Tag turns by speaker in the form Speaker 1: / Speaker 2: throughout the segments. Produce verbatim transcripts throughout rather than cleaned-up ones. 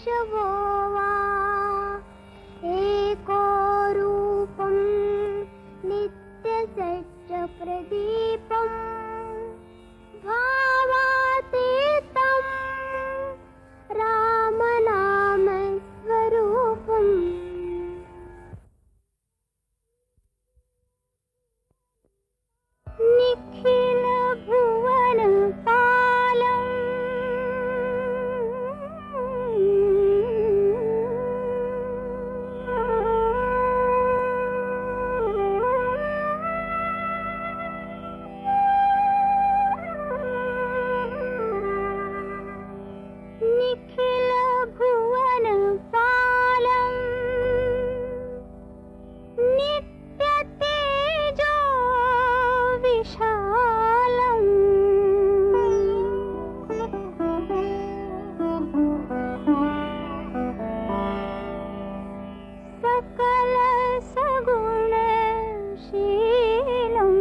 Speaker 1: केशवो वा एको रूपं नित्यसत्यप्रदीपम् भावातीतं रामनामस्वरूपम् निखिल भुवन पालम् निखिल भुवन पालम् नित्य तेजो विशालम् सकल सगुणशीलम्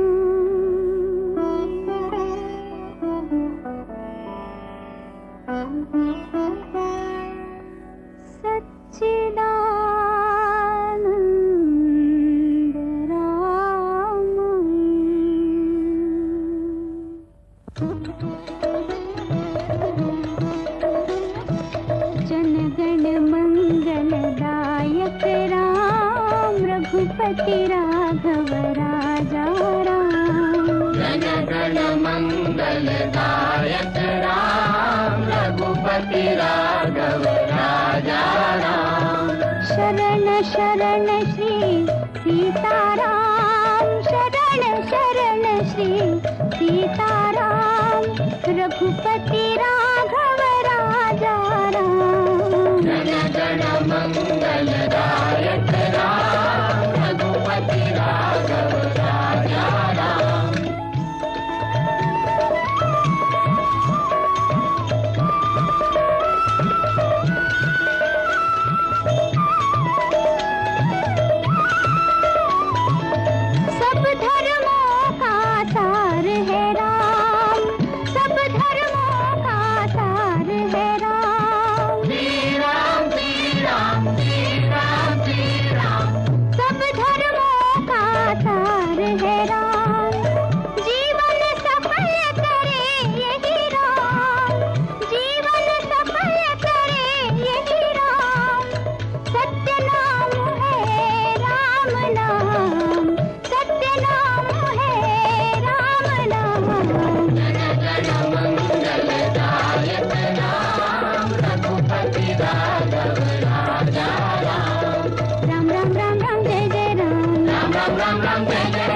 Speaker 1: सच्चिदानंद रामम् जनगण मंगलदायक राम रघुपति राघव राजा राम
Speaker 2: जनगण मंगलदायक राम रघुपति राघव राजा राम
Speaker 1: शरण शरण श्री सीताराम शरण शरण श्री सीताराम रघुपति राघव राजा राम
Speaker 2: जनगण मंगलदायक राम रघुपति राघव राजा राम
Speaker 1: सब धर्मों का सार है राम सब धर्मों का सार है राम
Speaker 2: श्री राम श्री राम श्री राम श्री राम
Speaker 1: सब धर्मों का सार है राम जीवन सफल करे यही राम जीवन सफल करे यही राम सत्य नाम है राम नाम सत्य नाम है राम नाम
Speaker 2: जनगण मंगलदायक राम रघुपति राघव राजा राम
Speaker 1: राम राम राम राम जय जय राम
Speaker 2: राम राम राम राम जय जय